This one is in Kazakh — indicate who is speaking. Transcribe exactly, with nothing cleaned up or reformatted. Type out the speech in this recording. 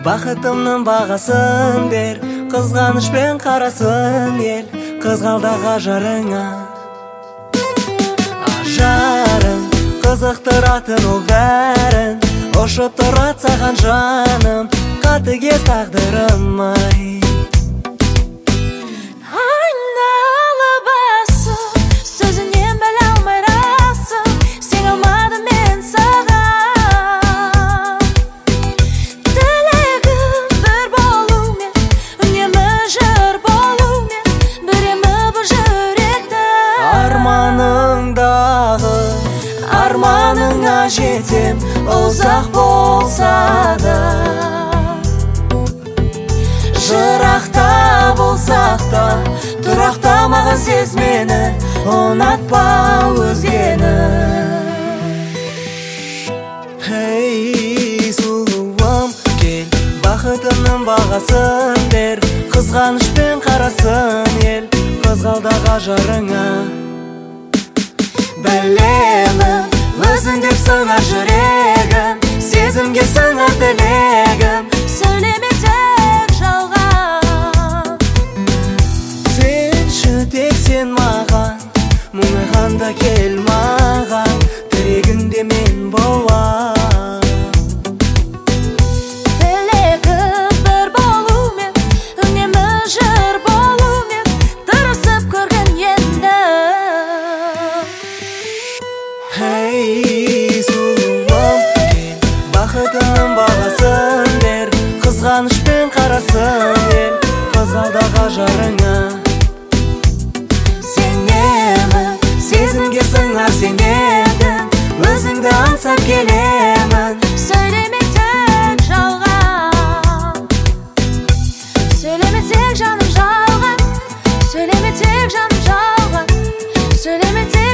Speaker 1: Бақытымның бағасын бер, қызғанышпен қарасын ел, қызғалдақ ажарыңа. Ажарың қызықтыратын ол бәрін, ұшып тұрат саған жаным, қатыгез тағдырым-ай. Арманыңа жетем, ұзақ болса да, жырақта болсақ та, тұрақтамаған сезмені, ұнатпа өзгені. Хей, сұлуым, кел, бақытымның бағасын бер, қызғанышпен қарасын ел, қызғалдақ ажарыңа. Білемін, өзің деп сыңар жүрегім, сезімге сыңар тілегім, сөйлеме тек жалған. Сенші тек сен маған, мұңайғанда кел маған, тірегінде мен болам.
Speaker 2: Тілегім бір болумен, үнемі жыр болумен, тырысып көрген енді.
Speaker 1: Хей, сұлуым, кел, бақытымның бағасын бер, қызғанышпен қарасын ел, қызғалдақ ажарыңа. Сенемін, сезімге сыңар сенетін, өзіңді аңсап келемін,
Speaker 2: сөйлеме тек жалған. Сөйлеме тек жаным жалған, сөйлеме тек жаным жалған, сөйлеме тек